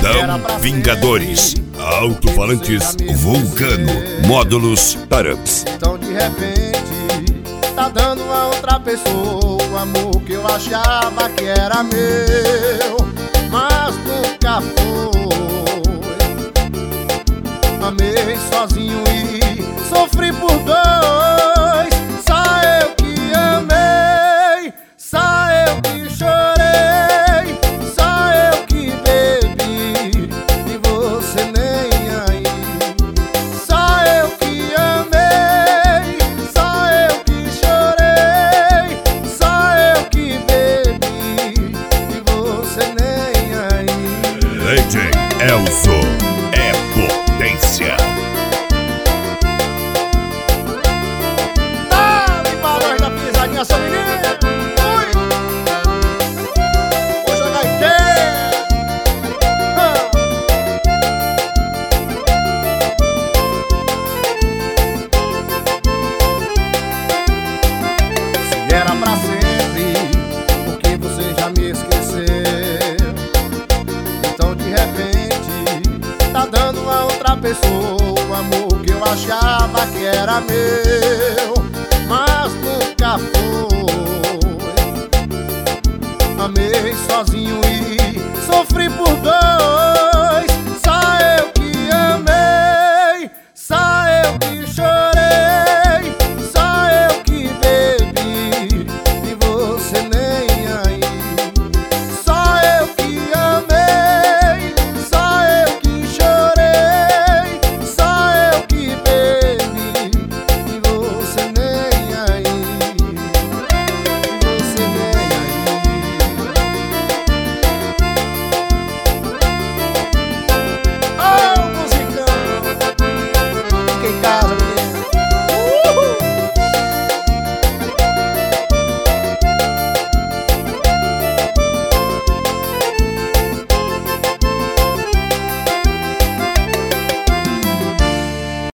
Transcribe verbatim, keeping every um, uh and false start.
Plantão Vingadores. Alto-falantes Vulcano. Módulos Taramps. Então de repente tá dando a outra pessoa o amor que eu achava que era meu, mas nunca foi. Amei sozinho e sofri por dois. Só eu que amei, só eu que chorei, só eu que bebi e você nem aí. Só eu que amei, só eu que chorei, só eu que bebi e você nem aí. D J Elzo é potência. Dale pra nós da pisadinha, só menino. Ui. Vou jogar em pé. Ah. Se era pra sempre, porque você já me esqueceu. Então de repente tá dando a outra pessoa o amor que eu achava que era meu.